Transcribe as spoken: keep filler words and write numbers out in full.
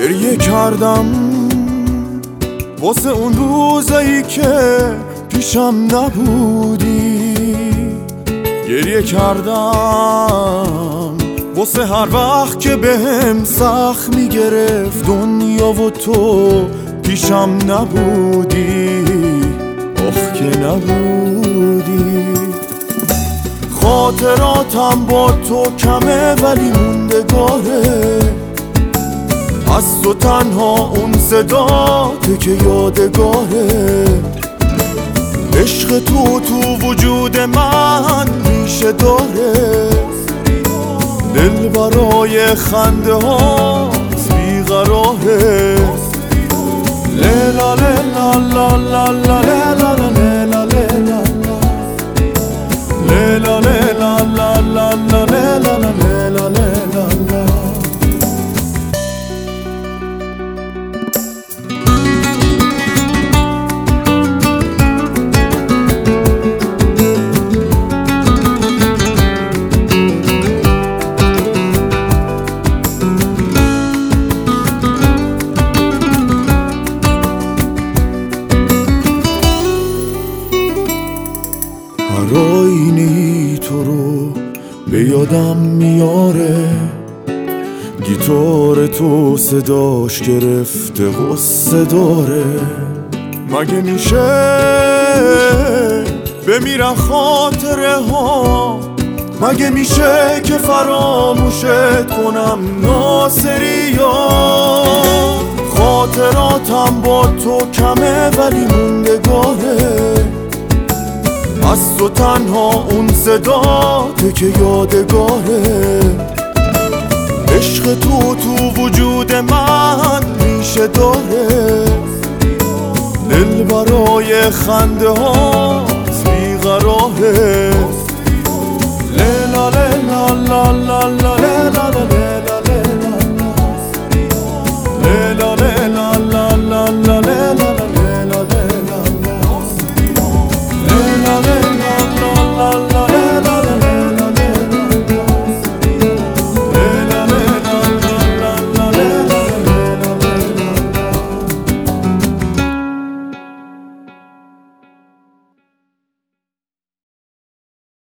گریه کردم واسه اون روزایی که پیشم نبودی، گریه کردم واسه هر وقت که بهم سخت میگرفت دنیا و تو پیشم نبودی، آخ که نبودی. خاطراتم با تو کمه ولی موندگاره، از تو تنها اون صداته که یادگاره. عشق تو تو وجود من ریشه داره، دل برای خنده هاست بیقراره. لیلا لیلا لا لا لا لیلا لیلا لیلا لیلا لیلا لا لا لا لیلا لیلا لیلا لا. هر آینی تو رو به یادم میاره، گیتار تو صداش گرفته غصه داره. مگه میشه بمیرن خاطره ها، مگه میشه که فراموشت کنم ناصریا. خاطراتم با تو کمه ولی موندگاره، از تو تنها اون صداته که یادگاره. عشق تو تو وجود من ریشه داره، دل برای خنده هاست بیقراره. لیلا لیلا لا لا لا لیلا لیلا